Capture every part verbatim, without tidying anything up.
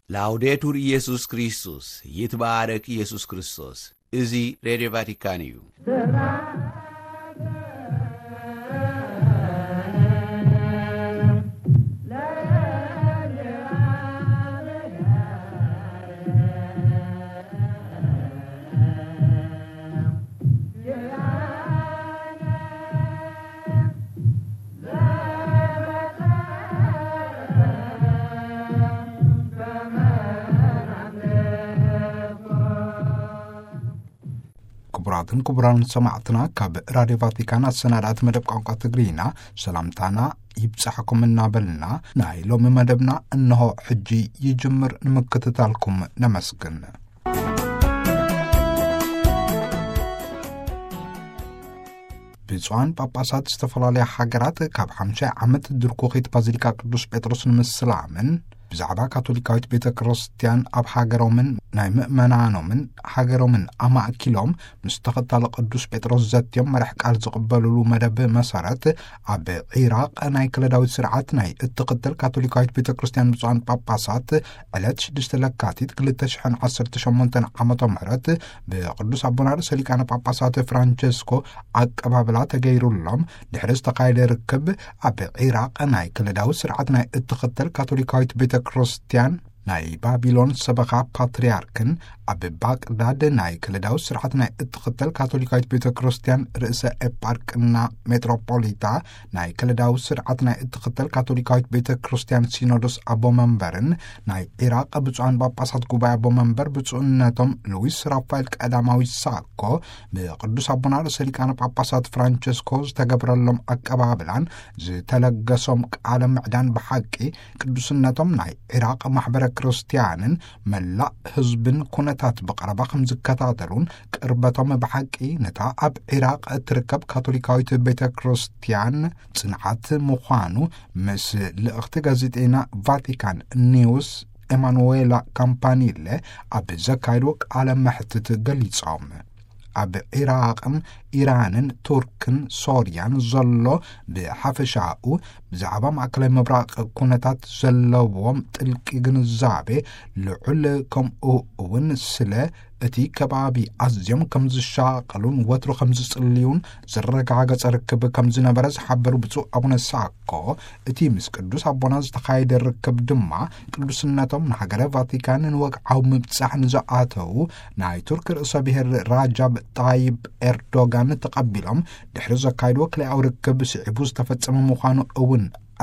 ላውዴቱር ኢየሱስ ክርስቶስ ይትባረክ ኢየሱስ ክርስቶስ እዚ ሬዲዮ ቫቲካን እዩ። ክቡራትን ክቡራን ሰማዕትና ካብ ራድዮ ቫቲካን አሰናዳት መደብ ቋንቋ ትግሪና ሰላምታና ይብጻሕኩም እናበልና ናይ ሎሚ መደብና እነሆ ሕጂ ይጅምር ንምክትታልኩም ነመስግን። ብፁዓን ጳጳሳት ዝተፈላለዩ ሃገራት ካብ ሓምሳ ዓመት ድርኮኺት ባዚሊካ ቅዱስ ጴጥሮስ ንምስላምን ብዛዕባ ካቶሊካዊት ቤተ ክርስቲያን ኣብ ሃገሮምን ናይ ምእመናኖምን ሃገሮምን ኣማእኪሎም ምስ ተኸታለ ቅዱስ ጴጥሮስ ዘትዮም መራሕ ቃል ዝቕበልሉ መደብ መሰረት ኣብ ኢራቅ ናይ ክለዳዊት ስርዓት ናይ እትኽተል ካቶሊካዊት ቤተ ክርስቲያን ብፁዓን ጳጳሳት ዕለት ሽዱሽተ ለካቲት ክልተ ሽሕን ዓሰርተ ሸሞንተ ዓመተ ምህረት ብቅዱስ ኣቦና ርእሰ ሊቃነ ጳጳሳት ፍራንቸስኮ ኣቀባብላ ተገይሩሎም ድሕሪ ዝተኻየደ ርክብ ኣብ ኢራቅ ናይ ክለዳዊት ስርዓት ናይ እትኽተል ካቶሊካዊት ቤተ ክርስቲያን ናይ ባቢሎን ሰበኻ ፓትርያርክን ኣብ ባቅዳድ ናይ ክለዳዊ ስርዓት ናይ እትኽተል ካቶሊካዊት ቤተ ክርስቲያን ርእሰ ኤፓርክና ሜትሮፖሊታ ናይ ክለዳዊ ስርዓት ናይ እትኽተል ካቶሊካዊት ቤተ ክርስቲያን ሲኖዶስ ኣቦ መንበርን ናይ ኢራቅ ብፁዓን ጳጳሳት ጉባኤ ኣቦ መንበር ብፁዕነቶም ሉዊስ ራፋኤል ቀዳማዊ ሳኮ ብቅዱስ ኣቦና ርእሰ ሊቃነ ጳጳሳት ፍራንቸስኮ ዝተገብረሎም ኣቀባብላን ዝተለገሶም ቃለ ምዕዳን ብሓቂ ቅዱስነቶም ናይ ኢራቅ ማሕበረ ክርስቲያንን መላእ ህዝብን ኩነታት በቀረባ ከም ዝከታተሉን ቅርበቶም ብሓቂ ነታ ኣብ ኢራቅ እትርከብ ካቶሊካዊት ቤተ ክርስቲያን ጽንዓት ምዃኑ ምስ ልእኽቲ ጋዜጤና ቫቲካን ኒውስ ኤማኑዌላ ካምፓኒለ ኣብ ዘካይዶ ቃለ መሕትት ገሊጾም። ኣብ ኢራቅን ኢራንን ቱርክን ሶርያን ዘሎ ብሓፈሻኡ ብዛዕባ ማእከላይ ምብራቅ ኩነታት ዘለዎም ጥልቂ ግንዛቤ ልዑል ከምኡ እውን ስለ እቲ ከባቢ ኣዝዮም ከም ዝሻቀሉን ወትሮ ከም ዝጽልዩን ዝረጋገጸ ርክብ ከም ዝነበረ ዝሓበሩ ብፁዕ ኣቡነ ሳኮ እቲ ምስ ቅዱስ ኣቦና ዝተኻየደ ርክብ ድማ ቅዱስነቶም ንሃገረ ቫቲካን ንወግዓዊ ምብጻሕ ንዝኣተው ናይ ቱርክ ርእሰ ብሔር ራጃብ ጣይብ ኤርዶጋን ተቐቢሎም ድሕሪ ዘካይድዎ ክልኣዊ ርክብ ስዒቡ ዝተፈጸመ ምዃኑ እውን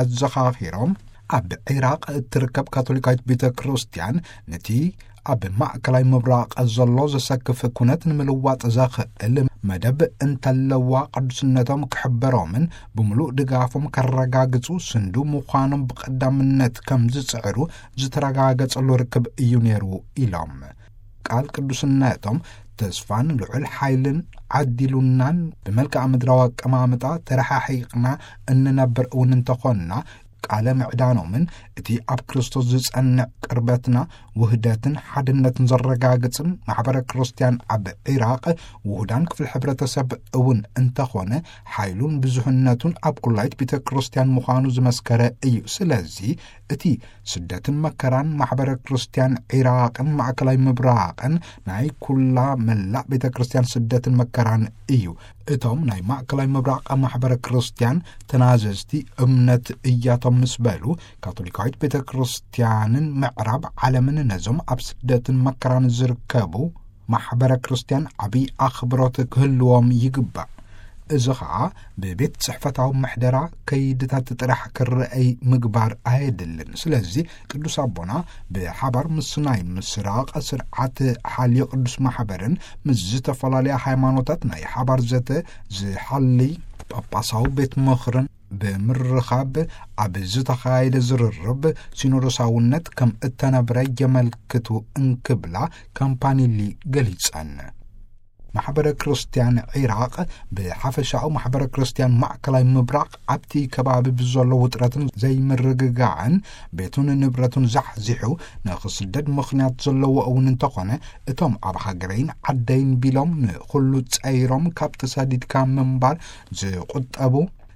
ኣዘኻኺሮም ኣብ ኢራቅ እትርከብ ካቶሊካዊት ቤተ ክርስቲያን ነቲ ኣብ ማእከላይ ምብራቅ ዘሎ ዘሰክፍ ኩነት ንምልዋጥ ዘኽእል መደብ እንተለዋ ቅዱስነቶም ክሕበሮምን ብምሉእ ድጋፎም ከረጋግጹ ስንዱ ምዃኖም ብቐዳምነት ከም ዝጽዕሩ ዝተረጋገጸሉ ርክብ እዩ ነይሩ ኢሎም። ቃል ቅዱስነቶም ተስፋን ልዑል ሓይልን ዓዲሉናን ብመልክዓ ምድራዊ ኣቀማምጣ ተረሓሒቕና እንነብር እውን እንተኾንና ቃለ ምዕዳኖምን እቲ ኣብ ክርስቶስ ዝጸንዕ ቅርበትና ውህደትን ሓድነትን ዘረጋግጽን ማሕበረ ክርስቲያን ኣብ ኢራቅ ውህዳን ክፍል ሕብረተሰብ እውን እንተኾነ ሓይሉን ብዙሕነቱን ኣብ ኩላይት ቤተ ክርስቲያን ምዃኑ ዝመስከረ እዩ። ስለዚ እቲ ስደትን መከራን ማሕበረ ክርስቲያን ኢራቅን ማእከላይ ምብራቅን ናይ ኩላ መላእ ቤተ ክርስቲያን ስደትን መከራን እዩ። እቶም ናይ ማእከላይ ምብራቅ ማሕበረ ክርስቲያን ተናዘዝቲ እምነት እያቶም ምስ በሉ ካቶሊካዊት ቤተ ክርስቲያንን ምዕራብ ዓለምን ነዞም ኣብ ስደትን መከራን ዝርከቡ ማሕበረ ክርስቲያን ዓብይ ኣኽብሮት ክህልዎም ይግባእ። እዚ ከዓ ብቤት ጽሕፈታዊ ምሕደራ ከይድታት ጥራሕ ክረአይ ምግባር ኣይድልን። ስለዚ ቅዱስ ኣቦና ብሓባር ምስናይ ምስራቅ ስርዓት ሓልዮ ቅዱስ ማሕበርን ምስ ዝተፈላለዩ ሃይማኖታት ናይ ሓባር ዘተ ዝሓሊ ጳጳሳዊ ቤት ምኽርን ብምርኻብ ኣብ ዝተኻየደ ዝርርብ ሲኖዶሳውነት ከም እተነበረ የመልክቱ እንክብላ ካምፓኒሊ ገሊጸን። ማሕበረ ክርስቲያን ኢራቅ ብሓፈሻኡ ማሕበረ ክርስቲያን ማእከላይ ምብራቅ ኣብቲ ከባቢ ብዘሎ ውጥረትን ዘይምርግጋዕን ቤቱን ንብረቱን ዘሕዚሑ ንኽስደድ ምኽንያት ዘለዎ እውን እንተኾነ እቶም ኣብ ሃገረይን ዓደይን ቢሎም ንኹሉ ጸይሮም ካብ ተሰዲድካ ምንባር ዝቁጠቡ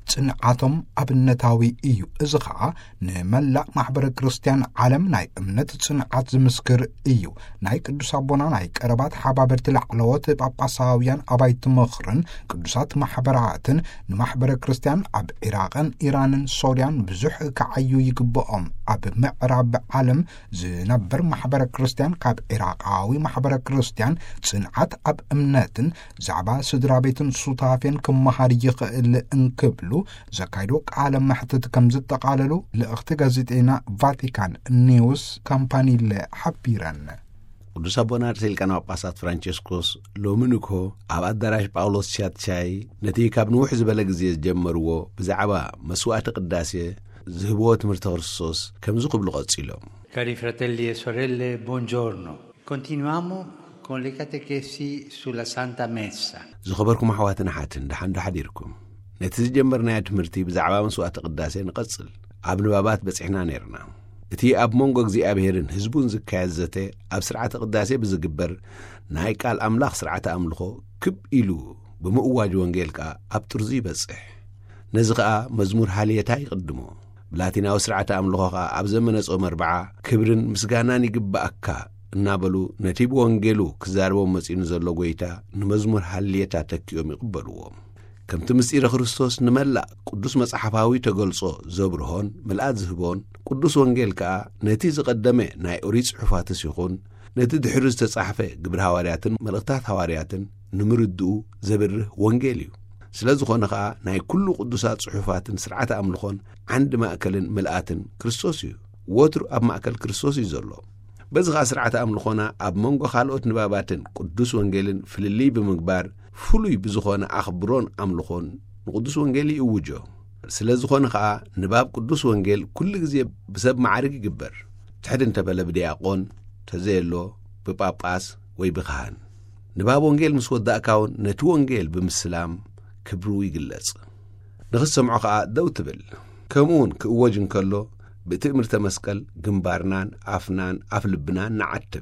ጽንዓቶም ኣብነታዊ እዩ እዚ ከዓ ንመላእ ማሕበረ ክርስቲያን ዓለም ናይ እምነት ጽንዓት ዝምስክር እዩ ናይ ቅዱስ ኣቦና ናይ ቀረባት ሓባበርቲ ላዕለዎት ጳጳሳውያን ኣባይቲ ምኽርን ቅዱሳት ማሕበራትን ንማሕበረ ክርስቲያን ኣብ ኢራቅን ኢራንን ሶርያን ብዙሕ ከዓዩ ይግብኦም ኣብ ምዕራብ ዓለም ዝነብር ማሕበረ ክርስቲያን ካብ ኢራቃዊ ማሕበረ ክርስቲያን ጽንዓት ኣብ እምነትን ዛዕባ ስድራ ቤትን ሱታፌን ክመሃር ይኽእል እንክብሉ ዘካይዶ ቃለ መሕተት ከም ዝተቃለሉ ለእኽቲ ጋዜጤና ቫቲካን ኒውስ ካምፓኒለ ሓቢረን ቅዱስ አቦና ርእሰ ሊቃነ ጳጳሳት ፍራንቺስኮስ ሎምንኮ ኣብ አዳራሽ ጳውሎስ ቻትቻይ ነቲ ካብ ንውሕ ዝበለ ግዜ ዝጀመርዎ ብዛዕባ መስዋዕቲ ቅዳሴ ዝህብዎ ትምህርቲ ክርስቶስ ከም ዝኽብሉ ቀፂሎም Cari fratelli e sorelle, buongiorno. Continuiamo con le catechesi sulla Santa Messa. ዝኸበርኩም ኣሕዋትና ሓትን ደሓን ዳሓዲርኩም ነቲ ዝጀመርናዮ ትምህርቲ ብዛዕባ መስዋዕቲ ቅዳሴ ንቐጽል ኣብ ንባባት በፂሕና ነርና እቲ ኣብ መንጎ እግዚኣብሔርን ህዝቡን ዝካየድ ዘተ ኣብ ስርዓተ ቅዳሴ ብዝግበር ናይ ቃል ኣምላኽ ስርዓተ ኣምልኾ ክብ ኢሉ ብምእዋጅ ወንጌል ከዓ ኣብ ጥርዙ ይበጽሕ ነዚ ከዓ መዝሙር ሃልየታ ይቕድሞ ብላቲናዊ ስርዓተ ኣምልኾ ከዓ ኣብ ዘመነ ጾም ኣርብዓ ክብርን ምስጋናን ይግባእካ እናበሉ ነቲ ብወንጌሉ ክዛረቦም መጺኑ ዘሎ ጎይታ ንመዝሙር ሃልየታ ተኪኦም ይቕበልዎ ከምቲ ምስጢረ ክርስቶስ ንመላእ ቅዱስ መጽሓፋዊ ተገልጾ ዘብርሆን መልኣት ዝህቦን ቅዱስ ወንጌል ከዓ ነቲ ዝቐደመ ናይ ኦሪት ጽሑፋትስ ይኹን ነቲ ድሕሪ ዝተጻሕፈ ግብረ ሐዋርያትን መልእኽታት ሐዋርያትን ንምርድኡ ዘብርህ ወንጌል እዩ ስለ ዝኾነ ከዓ ናይ ኩሉ ቅዱሳት ጽሑፋትን ስርዓተ ኣምልኾን ዓንዲ ማእከልን መልኣትን ክርስቶስ እዩ ወትሩ ኣብ ማእከል ክርስቶስ እዩ ዘሎ በዚ ከዓ ስርዓተ ኣምልኾና ኣብ መንጎ ካልኦት ንባባትን ቅዱስ ወንጌልን ፍልልይ ብምግባር ፍሉይ ብዝኾነ ኣኽብሮን ኣምልኾን ንቅዱስ ወንጌል ይእውጆ ስለ ዝኾነ ከዓ ንባብ ቅዱስ ወንጌል ኩሉ ግዜ ብሰብ ማዕርግ ይግበር ትሕድ እንተበለ ብዲያቆን ተዘየሎ ብጳጳስ ወይ ብኻህን ንባብ ወንጌል ምስ ወዳእካውን ነቲ ወንጌል ብምስላም ክብሩ ይግለጽ ንኽሰምዖ ከዓ ደው ትብል ከምኡውን ክእወጅ እንከሎ ብትእምርተ መስቀል ግንባርናን ኣፍናን ኣፍ ልብናን ንዓትብ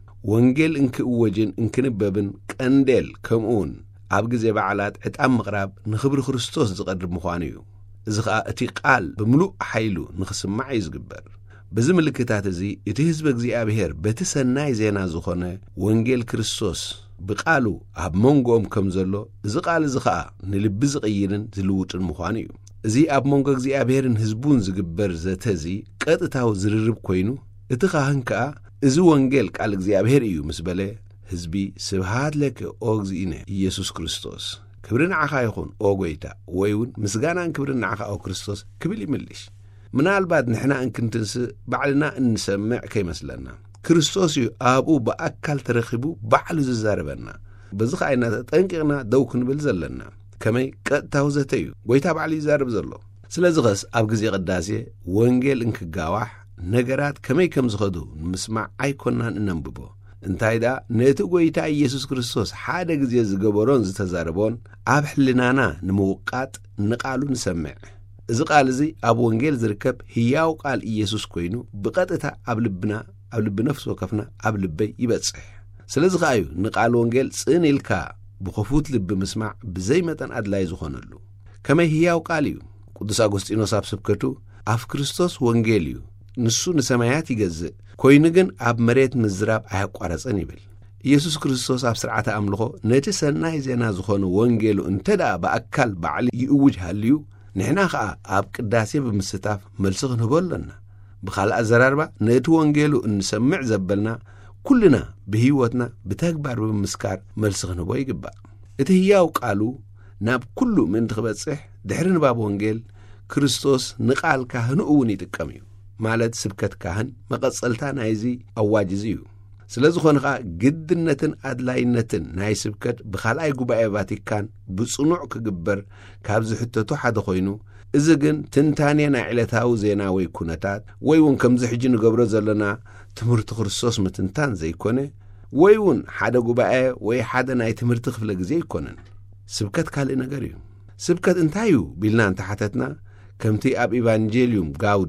ወንጌል እንክእወጅን እንክንበብን ቀንዴል ከምኡውን ኣብ ግዜ በዓላት ዕጣን ምቕራብ ንኽብሪ ክርስቶስ ዝቐድር ምዃኑ እዩ እዚ ከዓ እቲ ቃል ብምሉእ ሓይሉ ንኽስማዕ እዩ ዝግበር በዚ ምልክታት እዚ እቲ ህዝቢ እግዚኣብሔር በቲ ሰናይ ዜና ዝኾነ ወንጌል ክርስቶስ ብቃሉ ኣብ መንጎኦም ከም ዘሎ እዚ ቃል እዚ ከዓ ንልቢ ዝቕይርን ዝልውጥን ምዃኑ እዩ እዚ ኣብ መንጎ እግዚኣብሔርን ህዝቡን ዝግበር ዘተዚ ቀጥታዊ ዝርርብ ኮይኑ እቲ ካህን ከዓ እዚ ወንጌል ቃል እግዚኣብሔር እዩ ምስ በለ ህዝቢ ስብሃት ለከ ኦ እግዚእነ ኢየሱስ ክርስቶስ ክብሪ ንዓኻ ይኹን ኦ ጎይታ ወይ እውን ምስጋናን ክብሪ ንዓኻ ኦ ክርስቶስ ክብል ይምልሽ ምናልባት ንሕና እንክንትንስእ ባዕልና እንሰምዕ ከይመስለና ክርስቶስ እዩ ኣብኡ ብኣካል ተረኺቡ ባዕሉ ዝዛረበና በዚ ከዓ ኢና ተጠንቂቕና ደው ክንብል ዘለና ከመይ ቀጥታዊ ዘተ እዩ ጎይታ ባዕሉ ይዛረብ ዘሎ ስለዚ ኸስ ኣብ ግዜ ቅዳሴ ወንጌል እንክጋዋሕ ነገራት ከመይ ከም ዝኸዱ ንምስማዕ ኣይኮናን እነንብቦ እንታይ ዳ ነቲ ጎይታ ኢየሱስ ክርስቶስ ሓደ ግዜ ዝገበሮን ዝተዛረቦን ኣብ ሕልናና ንምውቃጥ ንቃሉ ንሰምዕ እዚ ቃል እዚ ኣብ ወንጌል ዝርከብ ህያው ቃል ኢየሱስ ኮይኑ ብቐጥታ ኣብ ልብና ኣብ ልቢ ነፍሲ ወከፍና ኣብ ልበይ ይበጽሕ ስለዚ ከዓ እዩ ንቃል ወንጌል ጽን ኢልካ ብኸፉት ልቢ ምስማዕ ብዘይ መጠን ኣድላይ ዝኾነሉ ከመይ ህያው ቃል እዩ ቅዱስ ኣጎስጢኖስ ኣብ ስብከቱ ኣፍ ክርስቶስ ወንጌል እዩ ንሱ ንሰማያት ይገዝእ ኮይኑ ግን ኣብ መሬት ምዝራብ ኣያቋረጸን ይብል ኢየሱስ ክርስቶስ ኣብ ስርዓተ ኣምልኾ ነቲ ሰናይ ዜና ዝኾነ ወንጌሉ እንተዳ ብኣካል ባዕሊ ይእውጅ ሃልዩ ንሕና ከዓ ኣብ ቅዳሴ ብምስታፍ መልሲ ክንህቦ ኣለና ብኻልእ ኣዘራርባ ነቲ ወንጌሉ እንሰምዕ ዘበልና ኩልና ብህይወትና ብተግባር ብምስካር መልሲ ክንህቦ ይግባእ እቲ ህያው ቃሉ ናብ ኩሉ ምእንቲ ክበጽሕ ድሕሪ ንባብ ወንጌል ክርስቶስ ንቓል ካህኑ እውን ይጥቀም እዩ ማለት ስብከት ካህን መቐጸልታ ናይዚ ኣዋጅ እዚ እዩ ስለ ዝኾነ ከዓ ግድነትን ኣድላይነትን ናይ ስብከት ብኻልኣይ ጉባኤ ቫቲካን ብጽኑዕ ክግበር ካብ ዝሕተቱ ሓደ ኮይኑ እዚ ግን ትንታንየ ናይ ዕለታዊ ዜና ወይ ኩነታት ወይ እውን ከምዚ ሕጂ ንገብሮ ዘለና ትምህርቲ ክርስቶስ ምትንታን ዘይኮነ ወይ እውን ሓደ ጉባኤ ወይ ሓደ ናይ ትምህርቲ ክፍለ ግዜ ይኮነን ስብከት ካልእ ነገር እዩ ስብከት እንታይ እዩ ቢልና እንተሓተትና ከምቲ ኣብ ኢቫንጀልዩም ጋውዲ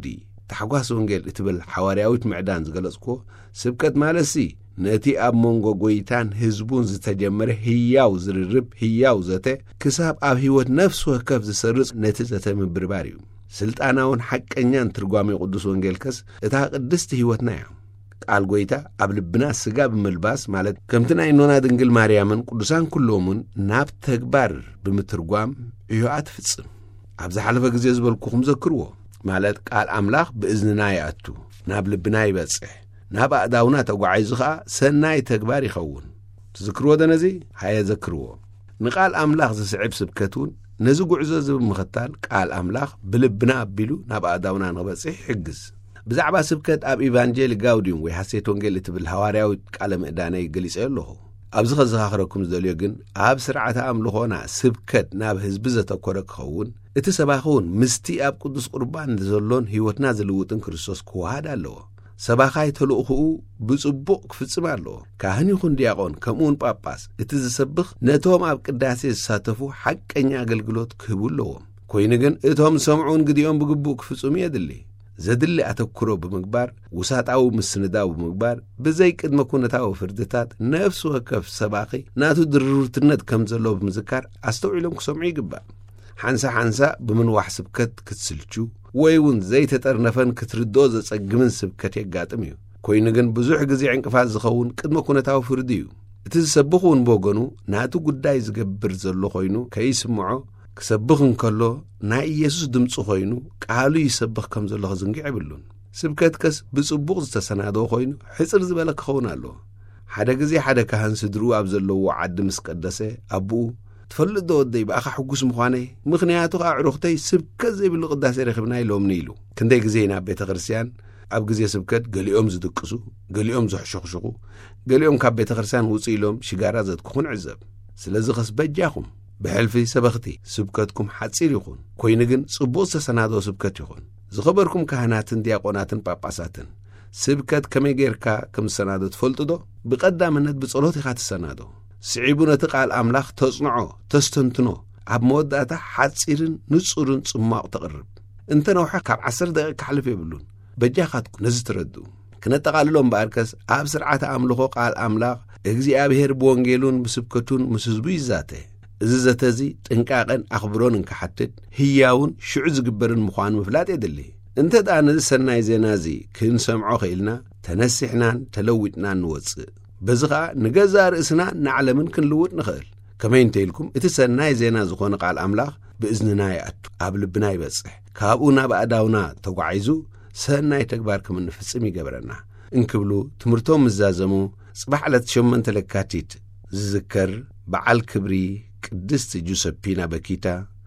ተሓጓስ ወንጌል እትብል ሐዋርያዊት ምዕዳን ዝገለጽኮ ስብከት ማለሲ ነቲ ኣብ መንጎ ጎይታን ህዝቡን ዝተጀመረ ህያው ዝርርብ ህያው ዘተ ክሳብ ኣብ ህይወት ነፍስ ወከፍ ዝሰርጽ ነቲ ዘተ ምብርባር እዩ ስልጣናውን ሐቀኛን ትርጓሜ ቅዱስ ወንጌል ከስ እታ ቅድስቲ ህይወትና እያ ቃል ጎይታ ኣብ ልብና ስጋ ብምልባስ ማለት ከምቲ ናይ ኖና ድንግል ማርያምን ቅዱሳን ኩሎምን ናብ ተግባር ብምትርጓም እዩኣ ትፍጽም ኣብ ዝሓለፈ ግዜ ዝበልኩኹም ዘክርዎ ማለት ቃል ኣምላኽ ብእዝንና ይኣቱ ናብ ልብና ይበጽሕ ናብ ኣእዳውና ተጓዓይዙ ኸዓ ሰናይ ተግባር ይኸውን ትዝክርዎ ደነዚ ሃየ ዘክርዎ ንቃል ኣምላኽ ዝስዕብ ስብከቱን ነዚ ጉዕዞ ዝብል ምኽታል ቃል ኣምላኽ ብልብና ኣቢሉ ናብ ኣእዳውና ንኽበጽሕ ይሕግዝ ብዛዕባ ስብከት ኣብ ኢቫንጀሊ ጋውዲዩም ወይ ሐሴት ወንጌል እትብል ሐዋርያዊት ቃለ ምዕዳነይ ገሊጸ ኣለኹ ኣብዚ ኸዘኻኽረኩም ዝደልዮ ግን ኣብ ስርዓተ ኣምልኾና ስብከት ናብ ህዝቢ ዘተኰረ ክኸውን እቲ ሰባኺውን ምስቲ ኣብ ቅዱስ ቁርባን ዘሎን ህይወትና ዝልውጥን ክርስቶስ ክወሃድ ኣለዎ ሰባኻይ ተልእኽኡ ብጽቡቕ ክፍጽም ኣለዎ ካህን ይኹን ዲያቆን ከምኡውን ጳጳስ እቲ ዝሰብኽ ነቶም ኣብ ቅዳሴ ዝሳተፉ ሐቀኛ ኣገልግሎት ክህቡ ኣለዎም ኮይኑ ግን እቶም ሰምዑን ግዲኦም ብግቡእ ክፍጽሙ የድሊ ዘድሊ ኣተኩሮ ብምግባር ውሳጣዊ ምስንዳው ብምግባር ብዘይ ቅድመ ኩነታዊ ፍርድታት ነፍስ ወከፍ ሰባኺ ናቱ ድርርትነት ከም ዘሎ ብምዝካር ኣስተውዒሎም ክሰምዑ ይግባእ ሓንሳ ሓንሳ ብምንዋሕ ስብከት ክትስልቹ ወይ እውን ዘይተጠርነፈን ክትርድኦ ዘጸግምን ስብከት የጋጥም እዩ ኮይኑ ግን ብዙሕ ግዜ ዕንቅፋት ዝኸውን ቅድመ ኩነታዊ ፍርዲ እዩ እቲ ዝሰብኽ እውን ብወገኑ ናቱ ጉዳይ ዝገብር ዘሎ ኮይኑ ከይስምዖ ክሰብኽ እንከሎ ናይ ኢየሱስ ድምፂ ኮይኑ ቃሉ ይሰብኽ ከም ዘሎ ክዝንጊዕ ይብሉን ስብከት ከስ ብጽቡቕ ዝተሰናደዎ ኮይኑ ሕፅር ዝበለ ክኸውን ኣለዎ ሓደ ግዜ ሓደ ካህን ስድርኡ ኣብ ዘለዎ ዓዲ ምስ ቀደሰ ኣቦኡ ትፈልጥ ዶ ወደይ ብኣኻ ሕጉስ ምዃነይ ምኽንያቱ ኣዕሩኽተይ ስብከት ዘይብሉ ቅዳሴ ረኺብና ኢሎምኒ ኢሉ ክንደይ ግዜ ናብ ቤተ ክርስቲያን ኣብ ግዜ ስብከት ገሊኦም ዝድቅሱ ገሊኦም ዝሕሸኽሽኹ ገሊኦም ካብ ቤተ ክርስቲያን ውፅእ ኢሎም ሽጋራ ዘትኩኹን ዕዘብ ስለዚ ኸስ በጃኹም ብሕልፊ ሰበኽቲ ስብከትኩም ሓፂር ይኹን ኮይኑ ግን ጽቡቕ ዝተሰናዶ ስብከት ይኹን ዝኸበርኩም ካህናትን ዲያቆናትን ጳጳሳትን ስብከት ከመይ ጌርካ ከም ዝሰናዶ ትፈልጡ ዶ ብቐዳምነት ብጸሎት ኢኻ ትሰናዶ ስዒቡ ነቲ ቃል ኣምላኽ ተጽንዖ ተስተንትኖ ኣብ መወዳእታ ሓፂርን ንጹርን ጽማቕ ተቕርብ እንተ ነውሐ ካብ ዓሰርተ ደቂቃ ክሕልፍ የብሉን በጃኻትኩም ነዚ ትረድኡ ክነጠቓልሎም በኣርከስ ኣብ ስርዓተ ኣምልኾ ቃል ኣምላኽ እግዚኣብሔር ብወንጌሉን ብስብከቱን ምስ ህዝቡ ይዛተ እዚ ዘተዚ ጥንቃቐን ኣኽብሮን እንክሓትት ህያውን ሽዑ ዝግበርን ምዃኑ ምፍላጥ የድሊ እንተ ደኣ ነዚ ሰናይ ዜና እዚ ክንሰምዖ ኽኢልና ተነሲሕናን ተለዊጥናን ንወፅእ በዚ ኸዓ ንገዛ ርእስና ንዓለምን ክንልውጥ ንኽእል ከመይ እንተኢልኩም እቲ ሰናይ ዜና ዝኾነ ቃል ኣምላኽ ብእዝንና ይኣቱ ኣብ ልብና ይበጽሕ ካብኡ ናብ ኣእዳውና ተጓዒዙ ሰናይ ተግባር ከም እንፍጽም ይገብረና እንክብሉ ትምህርቶም ምዛዘሙ ጽባሕ ዕለት ሸሞንተ ለካቲት ዝዝከር በዓል ክብሪ ቅድስቲ ጁሰፒና በኪታ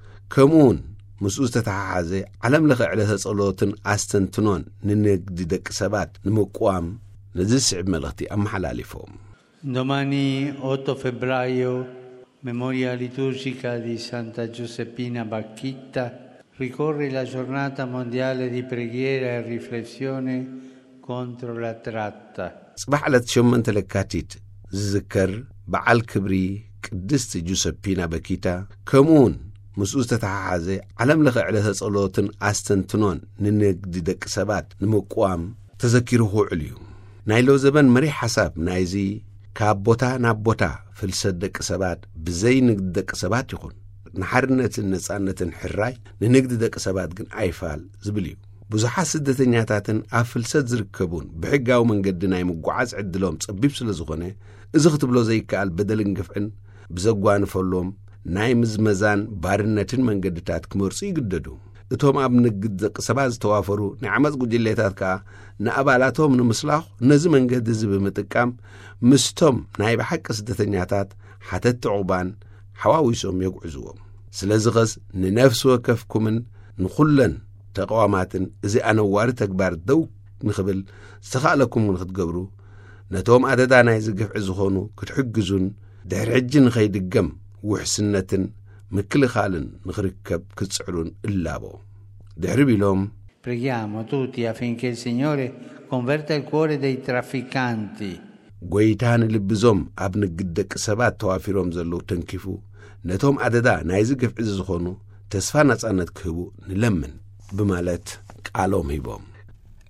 ከምኡውን ምስኡ ዝተተሓሓዘ ዓለም ለኸ ዕለተ ጸሎትን ኣስተንትኖን ንንግዲ ደቂ ሰባት ንምቁዋም ነዚ ስዕብ መልእኽቲ ኣመሓላሊፎም Domani otto febbraio, memoria liturgica di Santa Giuseppina Bacchita, ricorre la giornata mondiale di preghiera e riflessione contro la tratta. ጽባሕ ዕለት ሸሞንተ ለካቲት ዝዝከር በዓል ክብሪ ቅድስቲ ጁሰፒና በኪታ ከምኡውን ምስኡ ዝተተሓሓዘ ዓለም ለኸ ዕለተ ጸሎትን ኣስተንትኖን ንንግዲ ደቂ ሰባት ንምቁዋም ተዘኪሩ ኽውዕል እዩ ናይ ሎ ዘበን መሪሕ ሓሳብ ናይዚ ካብ ቦታ ናብ ቦታ ፍልሰት ደቂ ሰባት ብዘይ ንግዲ ደቂ ሰባት ይኹን ንሓርነትን ነጻነትን ሕራይ ንንግዲ ደቂ ሰባት ግን ኣይፋል ዝብል እዩ ብዙሓት ስደተኛታትን ኣብ ፍልሰት ዝርከቡን ብሕጋዊ መንገዲ ናይ ምጓዓዝ ዕድሎም ጸቢብ ስለ ዝኾነ እዚ ክትብሎ ዘይከኣል በደልን ግፍዕን ብዘጓንፈሎም ናይ ምዝመዛን ባርነትን መንገድታት ክመርጹ ይግደዱ እቶም ኣብ ንግዲ ደቂ ሰባት ዝተዋፈሩ ናይ ዓመፅ ጉጅሌታት ከዓ ንኣባላቶም ንምስላኽ ነዚ መንገዲ እዚ ብምጥቃም ምስቶም ናይ ብሓቂ ስደተኛታት ሓተቲ ዕቑባን ሓዋዊሶም የጉዕዝዎም ስለዚ ኸስ ንነፍሲ ወከፍኩምን ንኹለን ተቃዋማትን እዚ ኣነዋሪ ተግባር ደው ንኽብል ዝተኻእለኩም ንኽትገብሩ ነቶም ኣደዳ ናይ ዝግፍዒ ዝኾኑ ክትሕግዙን ድሕሪ ሕጂ ንኸይድገም ውሕስነትን ምክልኻልን ንኽርከብ ክትጽዕሩን እላቦ ድሕሪ ቢሎም Preghiamo tutti affinché il Signore converta il cuore dei trafficanti. ጎይታን ልብዞም ኣብ ንግዲ ደቂ ሰባት ተዋፊሮም ዘለዉ ተንኪፉ ነቶም ኣደዳ ናይ ዝግፍዒ ዝኾኑ ተስፋ ነጻነት ክህቡ ንለምን ብማለት ቃሎም ሂቦም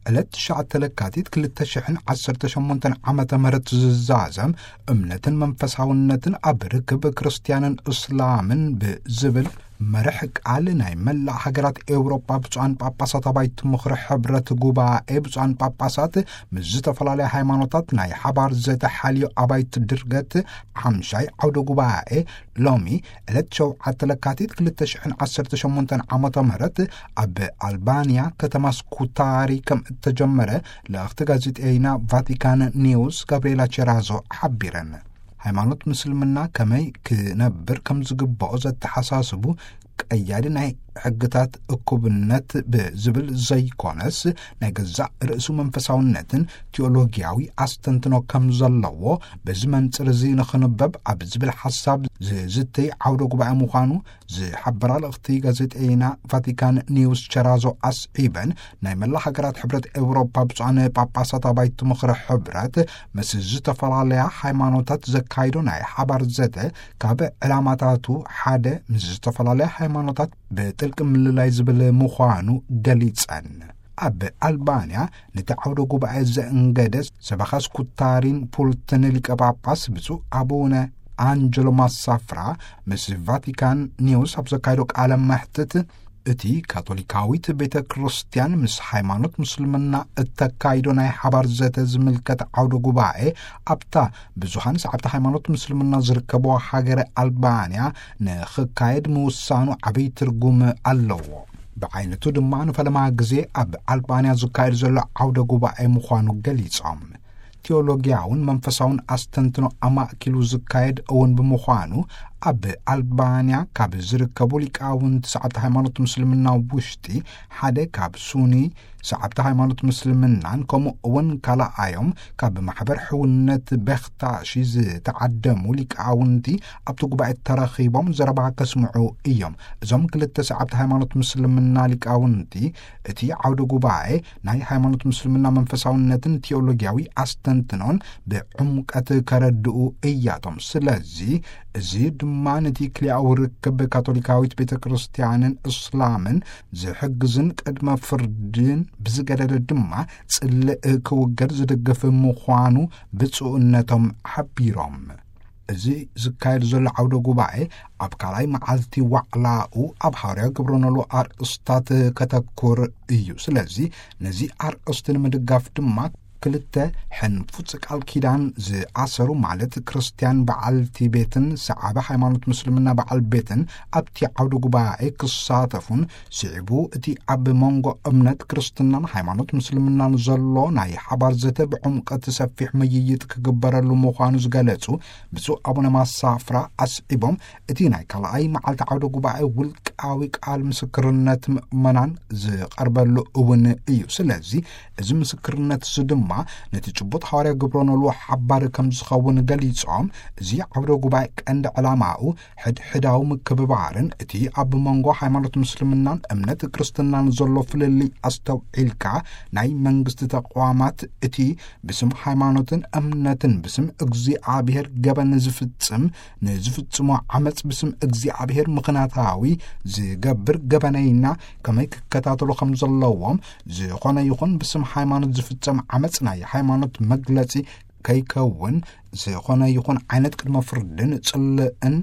ዕለት ትሽዓተ ለካቲት ክልተ ሽሕን ዓሰርተ ሸሞንተ ዓመተ ምህረት ዝዛዘም እምነትን መንፈሳውነትን ኣብ ርክብ ክርስቲያንን እስላምን ብዝብል መርሕ ቃል ናይ መላእ ሃገራት ኤውሮጳ ብፁዓን ጳጳሳት ኣባይቲ ምኽሪ ሕብረት ጉባኤ ብፁዓን ጳጳሳት ምስ ዝተፈላለየ ሃይማኖታት ናይ ሓባር ዘተ ሓልዮ ኣባይቲ ድርገት ሓምሻይ ዓውደ ጉባኤ ሎሚ ዕለት ሸውዓተ ለካቲት ክልተ ሽሕን ዓሰርተ ሸሞንተ ዓመተ ምህረት ኣብ ኣልባንያ ከተማ ስኩታሪ ከም እተጀመረ ለእኽቲ ጋዜጠኛ ቫቲካን ኒውስ ጋብርኤላ ቸራዞ ሓቢረን። ሃይማኖት ምስልምና ከመይ ክነብር ከም ዝግባኦ ዘተሓሳስቡ ቀያዲ ናይ ሕግታት እኩብነት ብዝብል ዘይኮነስ ናይ ገዛእ ርእሱ መንፈሳውነትን ቴዎሎጊያዊ ኣስተንትኖ ከም ዘለዎ በዚ መንፅር እዚ ንኽንበብ ኣብ ዝብል ሓሳብ ዝዝተይ ዓውደ ጉባኤ ምዃኑ ዝሓበራ ለእኽቲ ጋዜጠኛ ቫቲካን ኒውስ ቸራዞ ኣስዒበን ናይ መላእ ሃገራት ሕብረት ኤውሮጳ ብፁዓን ጳጳሳት ኣባይቲ ምኽሪ ሕብረት ምስ ዝተፈላለያ ሃይማኖታት ዘካይዶ ናይ ሓባር ዘተ ካብ ዕላማታቱ ሓደ ምስ ዝተፈላለያ ሃይማኖታት ብጥልቂ ምልላይ ዝብል ምዃኑ ገሊጸን። ኣብ ኣልባንያ ነቲ ዓውደ ጉባኤ ዘእንገደ ሰበኻ ስኩታሪን ፑልትን ሊቀ ጳጳስ ብፁዕ ኣቡነ አንጀሎ ማሳፍራ ምስ ቫቲካን ኒውስ ኣብ ዘካይዶ ቃለ መሕትት እቲ ካቶሊካዊት ቤተ ክርስቲያን ምስ ሃይማኖት ምስልምና እተካይዶ ናይ ሓባር ዘተ ዝምልከት ዓውደ ጉባኤ ኣብታ ብዙሓን ሰዓብቲ ሃይማኖት ምስልምና ዝርከቦ ሃገረ ኣልባንያ ንኽካየድ ምውሳኑ ዓብይ ትርጉም ኣለዎ። ብዓይነቱ ድማ ንፈለማ ግዜ ኣብ ኣልባንያ ዝካየድ ዘሎ ዓውደ ጉባኤ ምዃኑ ገሊጾም ቴዎሎጊያውን መንፈሳውን ኣስተንትኖ ኣማእኪሉ ዝካየድ እውን ብምዃኑ ኣብ ኣልባንያ ካብ ዝርከቡ ሊቃውንቲ ሰዓብቲ ሃይማኖት ምስልምና ውሽጢ ሓደ ካብ ሱኒ ሰዓብቲ ሃይማኖት ምስልምናን ከምኡ እውን ካልኣዮም ካብ ማሕበር ሕውነት በኽታሺ ዝተዓደሙ ሊቃውንቲ ኣብቲ ጉባኤ ተረኺቦም ዘረባ ከስምዑ እዮም። እዞም ክልተ ሰዓብቲ ሃይማኖት ምስልምና ሊቃውንቲ እቲ ዓውደ ጉባኤ ናይ ሃይማኖት ምስልምና መንፈሳውነትን ቴዎሎጊያዊ ኣስተንትኖን ብዕሙቀት ከረድኡ እያቶም። ስለዚ እዚ ድማ ነቲ ክልያዊ ርክብ ካቶሊካዊት ቤተ ክርስቲያንን እስላምን ዝሕግዝን ቅድመ ፍርድን ብዝገደደ ድማ ጽልእ ክውገድ ዝድግፍ ምዃኑ ብጽኡነቶም ሓቢሮም። እዚ ዝካየድ ዘሎ ዓውደ ጉባኤ ኣብ ካልኣይ መዓልቲ ዋዕላኡ ኣብ ሓርያ ግብረነሉ ኣርእስታት ከተኩር እዩ። ስለዚ ነዚ ኣርእስቲ ንምድጋፍ ድማ ክልተ ሕንፉፅ ቃል ኪዳን ዝኣሰሩ ማለት ክርስቲያን በዓልቲ ቤትን ሰዓበ ሃይማኖት ምስልምና በዓል ቤትን ኣብቲ ዓውደ ጉባኤ ክሳተፉን ስዒቡ እቲ ኣብ መንጎ እምነት ክርስትናን ሃይማኖት ምስልምናን ዘሎ ናይ ሓባር ዘተ ብዕሙቀት ሰፊሕ ምይይጥ ክግበረሉ ምዃኑ ዝገለጹ ብፁዕ ኣቡነ ማሳፍራ ኣስዒቦም እቲ ናይ ካልኣይ መዓልቲ ዓውደ ጉባኤ ውልቃዊ ቃል ምስክርነት ምእመናን ዝቐርበሉ እውን እዩ። ስለዚ እዚ ምስክርነት እዚ ድማ ነቲ ጭቡጥ ሓዋርያ ግብረነሉ ሓባር ከም ዝኸውን ገሊጾም እዚ ዓውደ ጉባኤ ቀንዲ ዕላማኡ ሕድሕዳዊ ምክብባርን እቲ ኣብ መንጎ ሃይማኖት ምስልምናን እምነት ክርስትናን ዘሎ ፍልሊ ኣስተውዒልካ ናይ መንግስቲ ተቋማት እቲ ብስም ሃይማኖትን እምነትን ብስም እግዚኣብሔር ገበን ዝፍጽም ንዝፍጽሞ ዓመፅ ብስም እግዚኣብሔር ምኽንያታዊ ዝገብር ገበነይና ከመይ ክከታተሉ ከም ዘለዎም ዝኾነ ይኹን ብስም ሃይማኖት ዝፍጸም ዓመፅ ናይ ሃይማኖት መግለጺ ከይከውን ዝኾነ ይኹን ዓይነት ቅድመ ፍርድን ጽልእን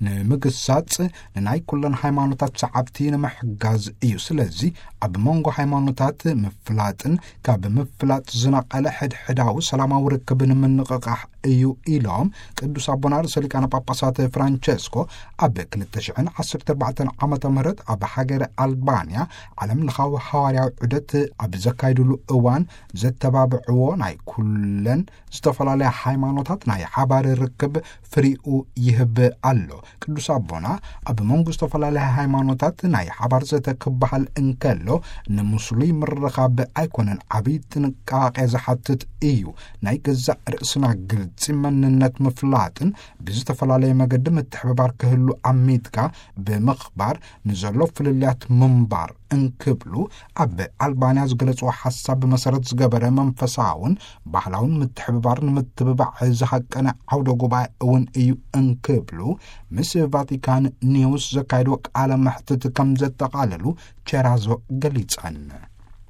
ንምግሳጽ ንናይ ኩለን ሃይማኖታት ሰዓብቲ ንምሕጋዝ እዩ። ስለዚ ኣብ መንጎ ሃይማኖታት ምፍላጥን ካብ ምፍላጥ ዝነቐለ ሕድሕዳዊ ሰላማዊ ርክብ ንምንቕቓሕ እዩ ኢሎም ቅዱስ ኣቦና ርእሰ ሊቃነ ጳጳሳት ፍራንቸስኮ ኣብ ክልተ ሽሕን ዓሰርተ ኣርባዕተ ዓመተ ምህረት ኣብ ሃገረ ኣልባንያ ዓለም ለኻዊ ሓዋርያዊ ዑደት ኣብ ዘካይድሉ እዋን ዘተባብዕዎ ናይ ኩለን ዝተፈላለያ ሃይማኖታት ናይ ሓባር ርክብ ፍሪኡ ይህብ ኣሎ። ቅዱስ ኣቦና ኣብ መንጎ ዝተፈላለያ ሃይማኖታት ናይ ሓባር ዘተ ክበሃል እንከሎ ንሙስሊም ምርኻብ ኣይኮነን ዓብይ ጥንቃቄ ዝሓትት እዩ። ናይ ገዛእ ርእስና ግልፂ መንነት ምፍላጥን ብዝተፈላለየ መገዲ ምትሕብባር ክህሉ ዓሚድካ ብምኽባር ንዘሎ ፍልልያት ምንባር እንክብሉ ኣብ ኣልባንያ ዝገለጽዎ ሓሳብ ብመሰረት ዝገበረ መንፈሳውን ባህላውን ምትሕብባር ንምትብባዕ ዝሓቀነ ዓውደ ጉባኤ እውን እዩ እንክብሉ ምስ ቫቲካን ኒውስ ዘካይዶ ቃለ መሕትት ከም ዘጠቓለሉ ቸራዞ ገሊጸን።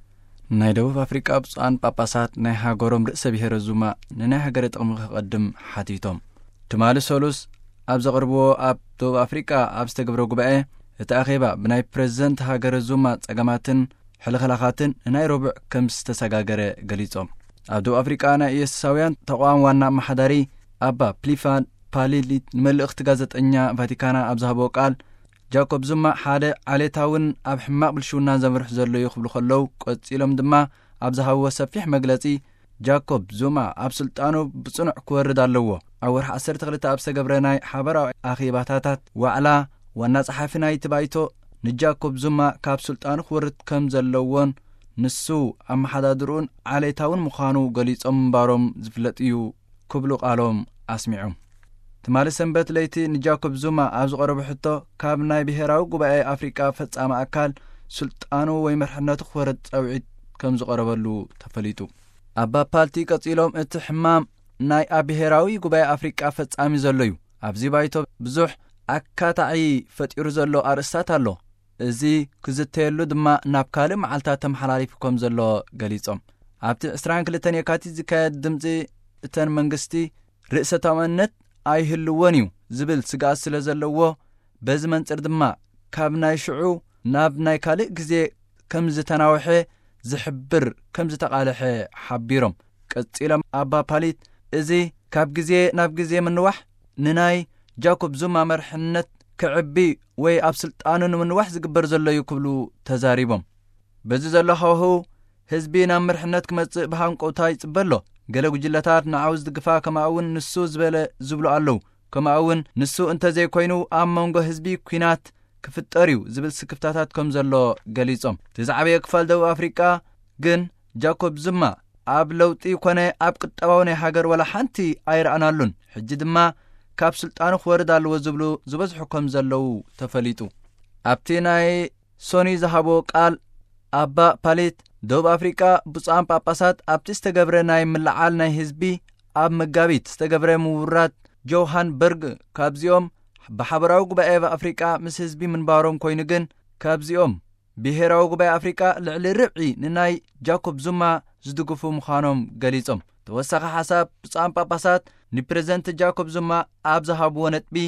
ናይ ደቡብ አፍሪካ ብፁዓን ጳጳሳት ናይ ሃገሮም ርእሰ ብሔረ ዙማ ንናይ ሃገረ ጥቕሚ ክቐድም ሓቲቶም ትማሊ ሰሉስ ኣብ ዘቕርብዎ ኣብ ደቡብ አፍሪካ ኣብ ዝተገብረ ጉባኤ እቲ ኣኼባ ብናይ ፕሬዝደንት ሃገረ ዙማ ጸገማትን ሕልኽላኻትን ንናይ ረቡዕ ከም ዝተሰጋገረ ገሊጾም ኣብ ደቡብ አፍሪካ ናይ ኢየሱሳውያን ተቋም ዋና ኣመሓዳሪ ኣባ ፕሊፋን ፓሊሊት ንመልእኽቲ ጋዜጠኛ ቫቲካና ኣብ ዝሃቦ ቃል ጃኮብ ዙማ ሓደ ዓሌታውን ኣብ ሕማቕ ብልሽውና ዘምርሕ ዘሎ እዩ ክብሉ ከለዉ ቆፂሎም ድማ ኣብ ዝሃብዎ ሰፊሕ መግለጺ ጃኮብ ዙማ ኣብ ስልጣኑ ብጽኑዕ ክወርድ ኣለዎ ኣብ ወርሒ ዓሰርተ ክልተ ኣብ ዝተገብረ ናይ ሓበራዊ ኣኼባታት ዋዕላ ዋና ጸሓፊ ናይቲ ባይቶ ንጃኮብ ዙማ ካብ ስልጣኑ ክወርድ ከም ዘለዎን ንሱ ኣመሓዳድሩን ዓሌታውን ምዃኑ ገሊጾም እምባሮም ዝፍለጥ እዩ ክብሉ ቃሎም ኣስሚዖም ትማሊ ሰንበት ለይቲ ንጃኮብ ዙማ ኣብ ዝቐረቡ ሕቶ ካብ ናይ ብሔራዊ ጉባኤ አፍሪካ ፈጻሚ ኣካል ስልጣኑ ወይ መርሕነቱ ክወርድ ጸውዒት ከም ዝቐረበሉ ተፈሊጡ ኣባ ፓልቲ ቀጺሎም እቲ ሕማም ናይ ኣብ ብሔራዊ ጉባኤ አፍሪካ ፈጻሚ ዘሎ እዩ ኣብዚ ባይቶ ብዙሕ ኣካታዒ ፈጢሩ ዘሎ ኣርእስታት ኣሎ እዚ ክዝተየሉ ድማ ናብ ካልእ መዓልታት ተመሓላሊፉ ከም ዘሎ ገሊጾም ኣብቲ ዕስራን ክልተን የካቲት ዝካየድ ድምፂ እተን መንግስቲ ርእሰ ተኣማንነት ኣይህልዎን እዩ ዝብል ስጋት ስለ ዘለዎ በዚ መንጽር ድማ ካብ ናይ ሽዑ ናብ ናይ ካልእ ግዜ ከም ዝተናውሐ ዝሕብር ከም ዝተቃልሐ ሓቢሮም ቀጺሎም ኣባ ፓሊት እዚ ካብ ግዜ ናብ ግዜ ምንዋሕ ንናይ ጃኮብ ዙማ መርሕነት ክዕቢ ወይ ኣብ ስልጣኑ ንምንዋሕ ዝግበር ዘሎ እዩ ክብሉ ተዛሪቦም በዚ ዘሎ ሃዋህው ህዝቢ ናብ መርሕነት ክመጽእ ብሃንቆታ ይጽበሎ ገለ ጉጅለታት ንዓውዝ ድግፋ ከማውን ንሱ ዝበለ ዝብሉ ኣለዉ ከማውን ንሱ እንተዘይኮይኑ ኣብ መንጎ ህዝቢ ኩናት ክፍጠር እዩ ዝብል ስክፍታታት ከም ዘሎ ገሊጾም ትዛዕበየ ክፋል ደቡብ አፍሪካ ግን ጃኮብ ዙማ ኣብ ለውጢ ኮነ ኣብ ቅጠባው ናይ ሃገር ወላ ሓንቲ ኣይረኣናሉን ሕጂ ድማ ካብ ስልጣኑ ክወርድ ኣለዎ ዝብሉ ዝበዝሑ ከም ዘለው ተፈሊጡ ኣብቲ ናይ ሶኒ ዝሃቦ ቃል ኣባ ፓሊት ደቡብ አፍሪካ ብፁዓን ጳጳሳት ኣብቲ ዝተገብረ ናይ ምልዓል ናይ ህዝቢ ኣብ መጋቢት ዝተገብረ ምውራት ጆሃንበርግ ካብዚኦም ብሓበራዊ ጉባኤ አፍሪካ ምስ ህዝቢ ምንባሮም ኮይኑ ግን ካብዚኦም ብሔራዊ ጉባኤ አፍሪካ ልዕሊ ርብዒ ንናይ ጃኮብ ዙማ ዝድግፉ ምዃኖም ገሊጾም ተወሳኺ ሓሳብ ብፁዓን ጳጳሳት ንፕሬዝደንት ጃኮብ ዙማ ኣብ ዝሃብዎ ነጥቢ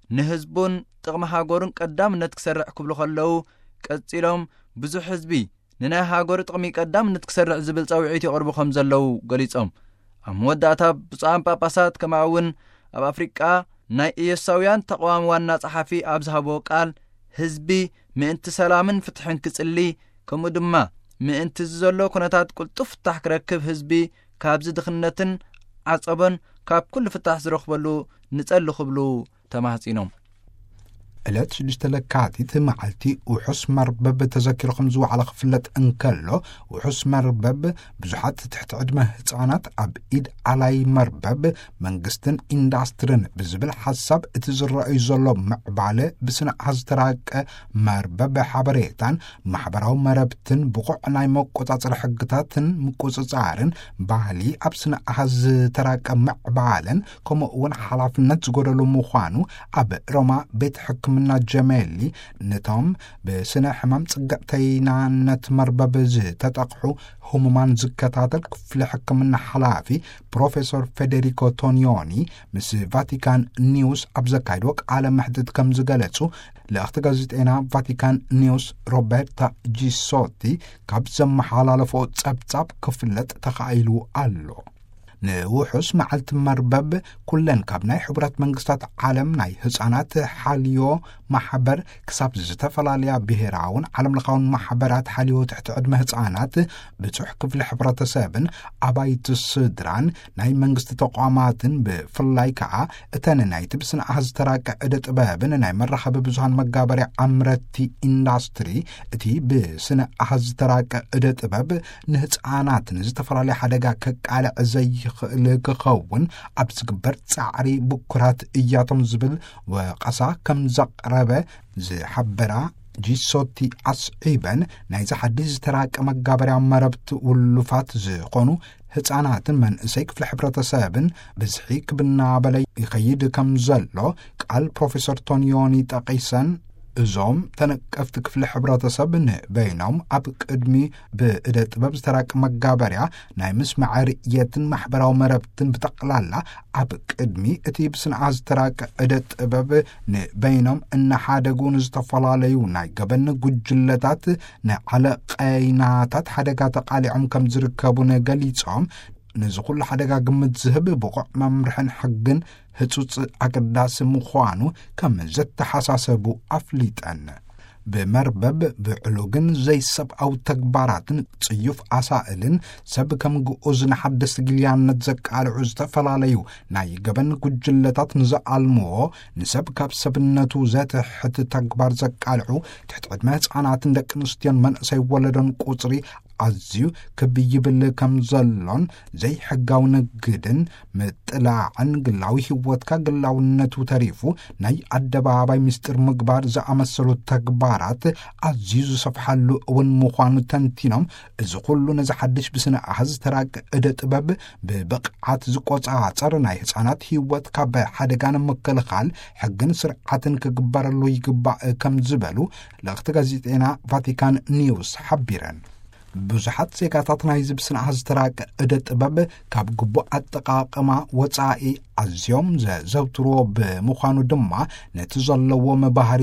ንህዝቡን ጥቕሚ ሃገሩን ቀዳምነት ክሰርዕ ክብሉ ከለዉ ቀጺሎም ብዙሕ ህዝቢ ንናይ ሃገሩ ጥቕሚ ቀዳምነት ክሰርዕ ዝብል ጸውዒት ይቐርቡ ከም ዘለው ገሊጾም ኣብ መወዳእታ ብፁዓን ጳጳሳት ከማውን ኣብ አፍሪካ ናይ ኢየሱሳውያን ተቋም ዋና ጸሓፊ ኣብ ዝሃቦ ቃል ህዝቢ ምእንቲ ሰላምን ፍትሕን ክጽሊ ከምኡ ድማ ምእንቲ ዘሎ ኩነታት ቁልጡፍ ፍታሕ ክረክብ ህዝቢ ካብዚ ድኽነትን ዓጸበን ካብ ኩሉ ፍታሕ ዝረኽበሉ ንጸሊ ክብሉ ተማህጺኖም ዕለት ሽዱሽተ ለካቲት መዓልቲ ውሑስ መርበብ ተዘኪርኩም ዝወዕለ ክፍለጥ እንከሎ ውሑስ መርበብ ብዙሓት ትሕቲ ዕድመ ህፃናት ኣብ ኢድ ዓላይ መርበብ መንግስትን ኢንዳስትሪን ብዝብል ሓሳብ እቲ ዝረአዩ ዘሎ ምዕባለ ብስነዓዝ ዝተራቀ መርበብ ሓበሬታን ማሕበራዊ መረብትን ብቑዕ ናይ መቆጻጸሪ ሕግታትን ምቁጽጻርን ባህሊ ኣብ ስነዓዝ ዝተራቀ ምዕባለን ከምኡ እውን ሓላፍነት ዝጎደሉ ምዃኑ ኣብ ሮማ ቤት ሕክምና ምና ጀሜሊ ነቶም በስነ ሕማም ጽገተይናነት መርበብ ዝተጠቅሑ ህሙማን ዝከታተል ክፍለ ሕክምና ሓላፊ ፕሮፌሰር ፌዴሪኮ ቶኒዮኒ ምስ ቫቲካን ኒውስ ኣብ ዘካይዶ ቃለ መሕትት ከም ዝገለጹ ለእኽቲ ጋዜጤና ቫቲካን ኒውስ ሮቤርታ ጂሶቲ ካብ ዘመሓላለፎ ጸብጻብ ክፍለጥ ተኻኢሉ ኣሎ ንውሑስ መዓልቲ መርበብ ኩለን ካብ ናይ ሕብረት መንግስታት ዓለም ናይ ህፃናት ሓልዮ ማሕበር ክሳብ ዝተፈላለያ ብሄራውን ዓለም ለኻውን ማሕበራት ሓልዮ ትሕቲ ዕድመ ህፃናት ብጽሕ ክፍሊ ሕብረተሰብን ኣባይቲ ስድራን ናይ መንግስቲ ተቋማትን ብፍላይ ከዓ እተን ናይቲ ብስነዓዝ ዝተራቀ ዕደ ጥበብን ናይ መራኸቢ ብዙሃን መጋበርያ ኣምረቲ ኢንዳስትሪ እቲ ብስነዓዝ ዝተራቀ ዕደ ጥበብ ንህፃናት ንዝተፈላለየ ሓደጋ ከቃልዕ ዘይ ክእል ክኸውን ኣብ ዝግበር ጻዕሪ ብኩራት እያቶም ዝብል ወቀሳ ከም ዘቕረበ ዝሓበራ ጂሶቲ ኣስዒበን ናይ ዝሓድስ ዝተራቀ መጋበርያ መረብቲ ውሉፋት ዝኾኑ ህፃናትን መንእሰይ ክፍለ ሕብረተሰብን ብዝሒ ክብናበለ ይኸይድ ከም ዘሎ ቃል ፕሮፌሰር ቶኒዮኒ ጠቂሰን እዞም ተነቀፍቲ ክፍሊ ሕብረተሰብ ንበይኖም ኣብ ቅድሚ ብእደ ጥበብ ዝተራቀ መጋበርያ ናይ ምስማዕ ርእየትን ማሕበራዊ መረብትን ብጠቕላላ ኣብ ቅድሚ እቲ ብስንዓ ዝተራቀ እደ ጥበብ ንበይኖም እናሓደጉ ንዝተፈላለዩ ናይ ገበኒ ጉጅለታት ንዓለቀይናታት ሓደጋ ተቃሊዖም ከም ዝርከቡ ገሊፆም ነዚ ኩሉ ሓደጋ ግምት ዝህብ ብቑዕ መምርሕን ሕግን ህጹጽ ኣገዳሲ ምዃኑ ከም ዘተሓሳሰቡ ኣፍሊጠን ብመርበብ ብዕሉግን ዘይሰብኣዊ ተግባራትን ጽዩፍ ኣሳእልን ሰብ ከም ግዑዝ ንሓደስቲ ግልያነት ዘቃልዑ ዝተፈላለዩ ናይ ገበን ጉጅለታት ንዝኣልምዎ ንሰብ ካብ ሰብነቱ ዘትሕቲ ተግባር ዘቃልዑ ትሕቲ ዕድመ ህፃናትን ደቂ ኣንስትዮን መንእሰይ ወለዶን ቁፅሪ ኣዝዩ ክብይብል ከም ዘሎን ዘይሕጋዊ ንግድን ምጥላዕን ግላዊ ህይወትካ ግላውነቱ ተሪፉ ናይ ኣደባባይ ምስጢር ምግባር ዝኣመሰሉ ተግባራት ኣዝዩ ዝሰፍሓሉ እውን ምዃኑ ተንቲኖም እዚ ኩሉ ነዚ ሓድሽ ብስነ ኣሃዝ ዝተራቀ እደ ጥበብ ብብቕዓት ዝቆፃፀር ናይ ህፃናት ህይወት ካብ ሓደጋ ንምክልኻል ሕግን ስርዓትን ክግበረሉ ይግባእ ከም ዝበሉ ለእኽቲ ጋዜጤና ቫቲካን ኒውስ ሓቢረን ብዙሓት ዜጋታት ናይ ዝብስነ ኣሃዝ ዝተራቀ እደ ጥበብ ካብ ግቡእ ኣጠቃቅማ ወፃኢ ኣዝዮም ዘዘውትርዎ ብምዃኑ ድማ ነቲ ዘለዎም ባህሪ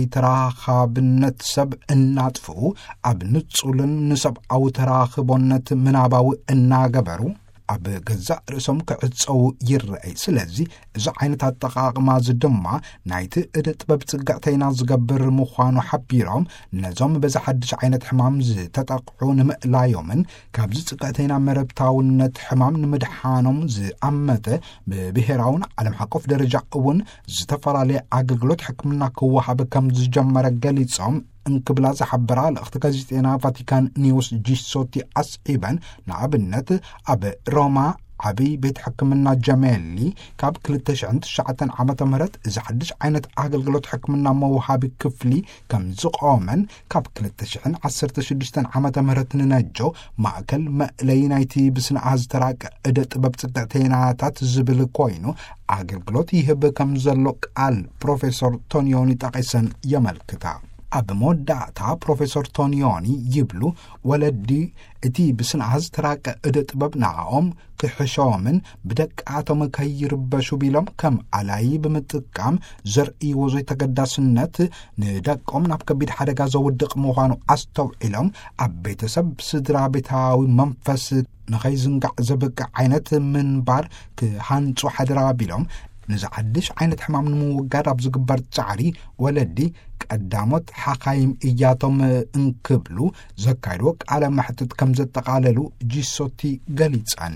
ተራኻብነት ሰብ እናጥፍኡ ኣብ ንጹልን ንሰብኣዊ ተራኽቦነት ምናባዊ እናገበሩ ኣብ ገዛእ ርእሶም ክዕፀው ይርአይ ስለዚ እዚ ዓይነት ኣጠቃቅማ እዚ ድማ ናይቲ እደ ጥበብ ጽጋዕተይና ዝገብር ምዃኑ ሓቢሮም ነዞም በዚ ሓድሽ ዓይነት ሕማም ዝተጠቕዑ ንምእላዮምን ካብዚ ጽጋዕተይና መረብታውነት ሕማም ንምድሓኖም ዝኣመተ ብብሄራውን ዓለም ሓቆፍ ደረጃ እውን ዝተፈላለየ ኣገልግሎት ሕክምና ክወሃብ ከም ዝጀመረ ገሊፆም እንክብላ ዝሓበራ ለእኽቲ ጋዜጤና ቫቲካን ኒውስ ጂሶቲ ኣስዒበን ንኣብነት ኣብ ሮማ ዓብይ ቤት ሕክምና ጀሜሊ ካብ ክልተ ሽሕን ትሽዓተን ዓመተ ምህረት እዚ ሓድሽ ዓይነት ኣገልግሎት ሕክምና መውሃቢ ክፍሊ ከም ዝቆመን ካብ ክልተ ሽሕን ዓሰርተ ሽዱሽተ ዓመተ ምህረት ንነጆ ማእከል መእለይ ናይቲ ብስነ ኣሃዝ ዝተራቀ እደ ጥበብ ጽግዕተይናታት ዝብል ኮይኑ ኣገልግሎት ይህብ ከም ዘሎ ቃል ፕሮፌሰር ቶኒዮኒ ጠቒሰን የመልክታ ኣብ መወዳእታ ፕሮፌሰር ቶኒዮኒ ይብሉ ወለዲ እቲ ብስነ ኣሃዝ ዝተራቀ እደ ጥበብ ንዓኦም ክሕሾምን ብደቃቶም ከይርበሹ ቢሎም ከም ኣላይ ብምጥቃም ዘርእይዎ ዘይተገዳስነት ንደቆም ናብ ከቢድ ሓደጋ ዘውድቕ ምዃኑ ኣስተውዒሎም ኣብ ቤተሰብ ስድራ ቤታዊ መንፈስ ንኸይዝንጋዕ ዘብቅዕ ዓይነት ምንባር ክሃንፁ ሓደራ ቢሎም ንዝሓድሽ ዓይነት ሕማም ንምውጋድ ኣብ ዝግበር ጻዕሪ ወለዲ ቀዳሞት ሓኻይም እያቶም እንክብሉ ዘካይድዎ ቃለ ማሕተት ከም ዘጠቃለሉ ጂሶቲ ገሊፀን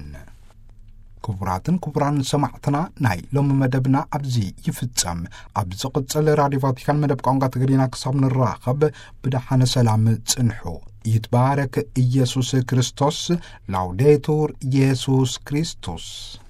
ክቡራትን ክቡራን ሰማዕትና ናይ ሎሚ መደብና ኣብዚ ይፍጸም ኣብ ዝቕጽል ራድዮ ቫቲካን መደብ ቋንቋ ትግርኛ ክሳብ ንራኸብ ብድሓነ ሰላም ጽንሑ ይትባረክ ኢየሱስ ክርስቶስ ላውዴቱር ኢየሱስ ክርስቶስ